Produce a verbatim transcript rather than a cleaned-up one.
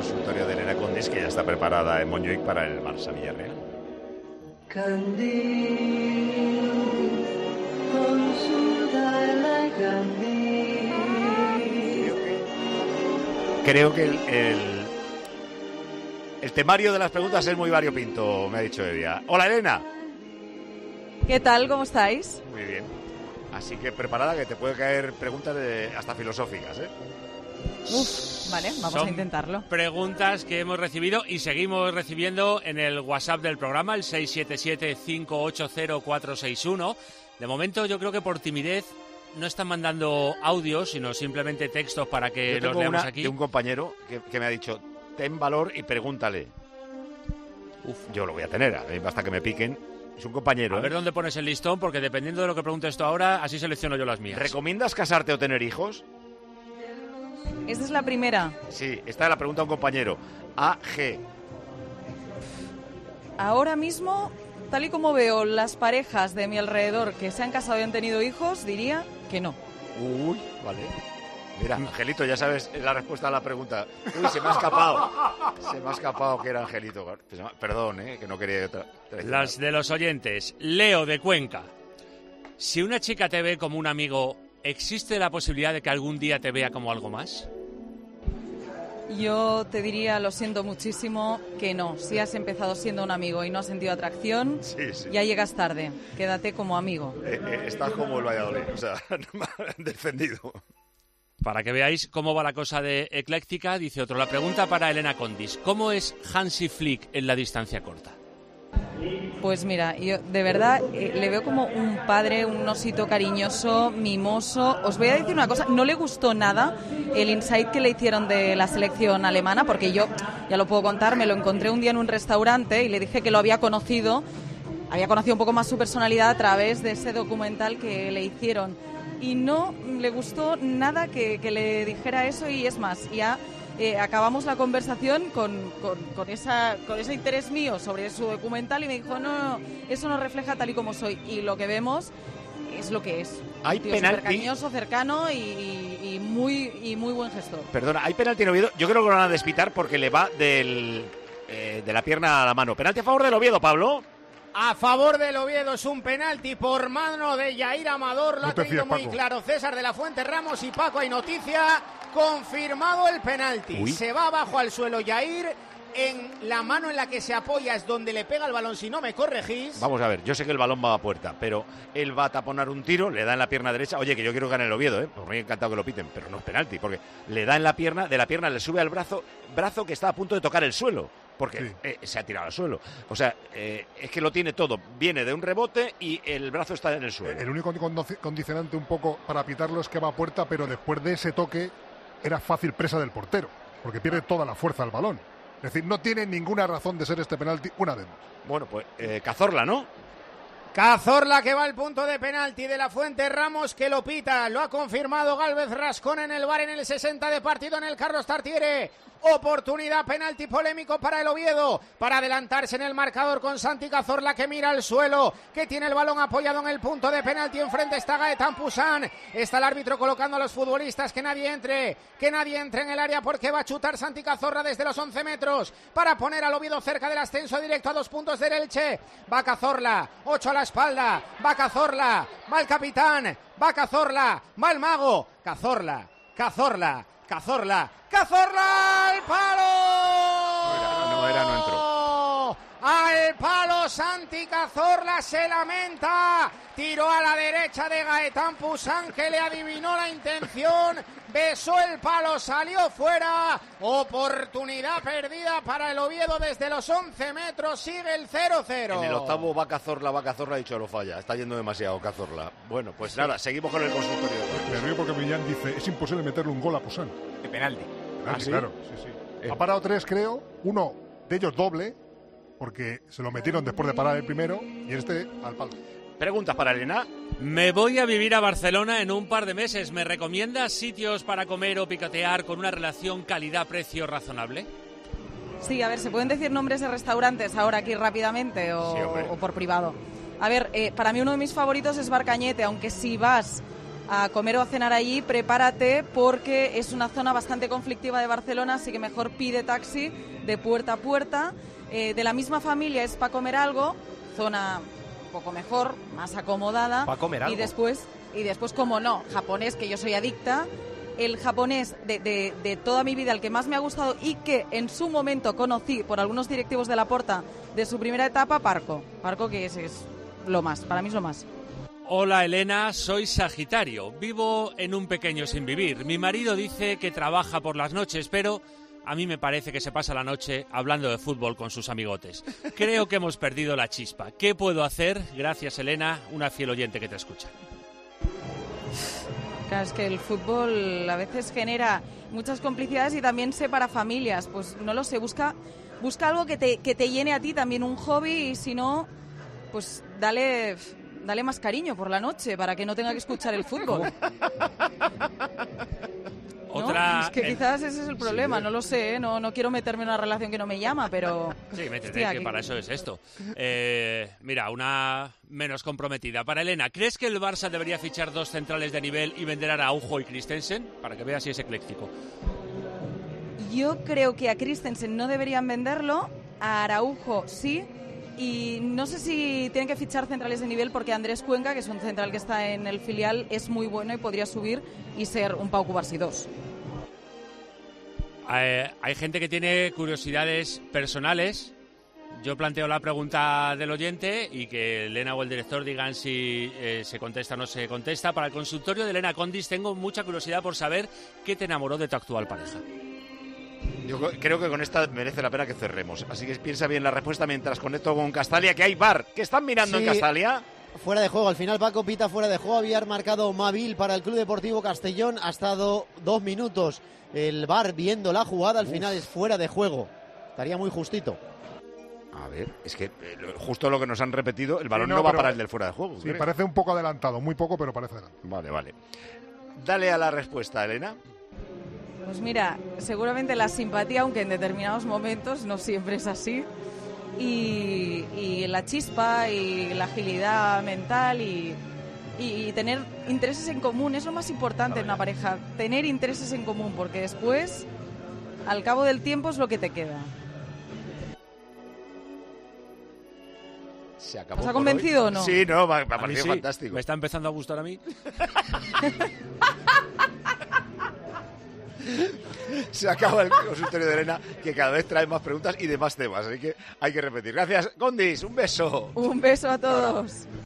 consultorio de Elena Condis, que ya está preparada en Montjuic para el Barça Villarreal. Creo que el, el, el temario de las preguntas es muy variopinto, me ha dicho Evia. Hola, Elena. ¿Qué tal? ¿Cómo estáis? Muy bien. Así que preparada, que te puede caer preguntas de, hasta filosóficas, ¿eh? Uf, vale, vamos Son a intentarlo. Preguntas que hemos recibido y seguimos recibiendo en el WhatsApp del programa, el seis siete siete, cinco ocho cero, cuatro seis uno. De momento yo creo que por timidez no están mandando audios, sino simplemente textos para que Yo los leamos una aquí. De un compañero que, que me ha dicho, ten valor y pregúntale. Uf, yo lo voy a tener, a mí basta que me piquen. Es un compañero. A ver ¿eh? dónde pones el listón, porque dependiendo de lo que preguntes tú ahora, así selecciono yo las mías. ¿Recomiendas casarte o tener hijos? Esta es la primera. Sí, esta es la pregunta a un compañero. A G. Ahora mismo, tal y como veo las parejas de mi alrededor que se han casado y han tenido hijos, diría que no. Uy, vale. Mira, Angelito, ya sabes la respuesta a la pregunta. Uy, se me ha escapado. Se me ha escapado que era Angelito. Perdón, ¿eh? Que no quería otra. Las de los oyentes. Leo, de Cuenca. Si una chica te ve como un amigo, ¿existe la posibilidad de que algún día te vea como algo más? Yo te diría, lo siento muchísimo, que no. Si has empezado siendo un amigo y no has sentido atracción, sí, sí. ya llegas tarde. Quédate como amigo. Eh, eh, estás como el Valladolid, o sea, me han defendido. Para que veáis cómo va la cosa de ecléctica, dice otro. La pregunta para Elena Condis. ¿Cómo es Hansi Flick en la distancia corta? Pues mira, yo de verdad eh, le veo como un padre, un osito cariñoso, mimoso. Os voy a decir una cosa, no le gustó nada el insight que le hicieron de la selección alemana, porque yo, ya lo puedo contar, me lo encontré un día en un restaurante y le dije que lo había conocido, había conocido un poco más su personalidad a través de ese documental que le hicieron. Y no le gustó nada que, que le dijera eso, y es más, ya eh, acabamos la conversación con, con, con, esa, con ese interés mío sobre su documental y me dijo, no, no, eso no refleja tal y como soy. Y lo que vemos es lo que es. Hay un tío penalti. súper cariñoso, cercano y, y, y, muy, y muy buen gestor. Perdona, hay penalti en Oviedo. Yo creo que lo van a despitar porque le va del, eh, de la pierna a la mano. Penalti a favor del Oviedo, Pablo. A favor del Oviedo, es un penalti por mano de Yair Amador, lo no ha tenido muy Paco. claro César de la Fuente Ramos. Y Paco, hay noticia, confirmado el penalti. Uy. Se va abajo al suelo Yair, en la mano en la que se apoya es donde le pega el balón, si no me corregís. Vamos a ver, yo sé que el balón va a puerta, pero él va a taponar un tiro, le da en la pierna derecha. Oye, que yo quiero ganar el Oviedo, ¿eh? Por mí encantado que lo piten, pero no es penalti, porque le da en la pierna, de la pierna le sube al brazo, brazo que está a punto de tocar el suelo. Porque sí. eh, se ha tirado al suelo. O sea, eh, es que lo tiene todo. Viene de un rebote y el brazo está en el suelo. El único condicionante un poco para pitarlo es que va a puerta, pero después de ese toque era fácil presa del portero, porque pierde toda la fuerza al balón. Es decir, no tiene ninguna razón de ser este penalti una vez más. Bueno, pues eh, Cazorla, ¿no? Cazorla, que va al punto de penalti de la Fuente Ramos, que lo pita. Lo ha confirmado Gálvez Rascón en el V A R en el sesenta de partido en el Carlos Tartiere. Oportunidad, penalti polémico para el Oviedo, para adelantarse en el marcador con Santi Cazorla, que mira al suelo, que tiene el balón apoyado en el punto de penalti. Enfrente está Gaetán Poussin, está el árbitro colocando a los futbolistas, que nadie entre, que nadie entre en el área, porque va a chutar Santi Cazorla desde los once metros, para poner al Oviedo cerca del ascenso directo a dos puntos del Elche. Va Cazorla, ocho a la espalda, va Cazorla, va el capitán, va Cazorla, va el mago, Cazorla, Cazorla, Cazorla, Cazorla al palo. No era, no entró. Al palo, Santi Cazorla se lamenta. Tiró a la derecha de Gaetán Poussin, que le adivinó la intención. Besó el palo, salió fuera. Oportunidad perdida para el Oviedo desde los once metros. Sigue el cero cero. En el octavo va Cazorla, va Cazorla, ha dicho lo falla. Está yendo demasiado Cazorla. Bueno, pues sí. Nada, seguimos con el consultorio. Me río porque Millán dice, es imposible meterle un gol a Poussin. De penalti. Ah, ¿sí? Claro, sí, sí. Eh. Ha parado tres, creo. Uno de ellos doble, porque se lo metieron después de parar el primero, y este al palo. ¿Preguntas para Elena? Me voy a vivir a Barcelona en un par de meses. ¿Me recomiendas sitios para comer o picotear con una relación calidad-precio razonable? Sí, a ver, ¿se pueden decir nombres de restaurantes ahora aquí rápidamente o, sí, o por privado? A ver, eh, para mí uno de mis favoritos es Bar Cañete, aunque si vas a comer o a cenar allí, prepárate porque es una zona bastante conflictiva de Barcelona, así que mejor pide taxi de puerta a puerta. Eh, de la misma familia es para comer algo, zona un poco mejor, más acomodada. ¿Para comer algo? Y después, y después, como no, japonés, que yo soy adicta. El japonés de, de, de toda mi vida, el que más me ha gustado y que en su momento conocí por algunos directivos de Laporta de su primera etapa, Parco. Parco que es, es lo más, para mí es lo más. Hola Elena, soy Sagitario. Vivo en un pequeño sin vivir. Mi marido dice que trabaja por las noches, pero a mí me parece que se pasa la noche hablando de fútbol con sus amigotes. Creo que hemos perdido la chispa. ¿Qué puedo hacer? Gracias Elena, una fiel oyente que te escucha. Claro, es que el fútbol a veces genera muchas complicidades y también separa familias. Pues no lo sé, busca, busca algo que te, que te llene a ti, también un hobby, y si no, pues dale, dale más cariño por la noche para que no tenga que escuchar el fútbol. ¿No? Otra... Es que quizás ese es el problema, sí, no lo sé, ¿eh? no, no quiero meterme en una relación que no me llama, pero... Sí, métete, Hostia, que, que para eso es esto. Eh, mira, una menos comprometida. Para Elena, ¿crees que el Barça debería fichar dos centrales de nivel y vender a Araujo y Christensen? Para que veas si es ecléctico. Yo creo que a Christensen no deberían venderlo, a Araujo sí, y no sé si tienen que fichar centrales de nivel porque Andrés Cuenca, que es un central que está en el filial, es muy bueno y podría subir y ser un Pau Cubarsí dos. Eh, hay gente que tiene curiosidades personales. Yo planteo la pregunta del oyente y que Elena o el director digan si eh, se contesta o no se contesta. Para el consultorio de Elena Condis tengo mucha curiosidad por saber qué te enamoró de tu actual pareja. Yo creo que con esta merece la pena que cerremos. Así que piensa bien la respuesta mientras conecto con Castalia, que hay V A R. ¿Qué están mirando Sí. en Castalia? Fuera de juego, al final Paco pita fuera de juego, había marcado Mavil para el Club Deportivo Castellón, ha estado dos minutos el V A R viendo la jugada, al Uf. final es fuera de juego, estaría muy justito. A ver, es que eh, lo- justo lo que nos han repetido, el balón Sí, no, no, va pero- para el del fuera de juego. Sí, creo. parece un poco adelantado, muy poco, pero parece adelantado. Vale, vale. Dale a la respuesta, Elena. Pues mira, seguramente la simpatía, aunque en determinados momentos no siempre es así, y, y la chispa y la agilidad mental y, y tener intereses en común es lo más importante en una pareja, tener intereses en común, porque después, al cabo del tiempo, es lo que te queda. Se acabó. ¿Os ha por hoy. convencido o no? Sí, no, me, me ha A mí parecido sí, fantástico. me está empezando a gustar a mí. Se acaba el consultorio de Elena, que cada vez trae más preguntas y de más temas, así que hay que repetir. Gracias, Condis, un beso. Un beso a todos.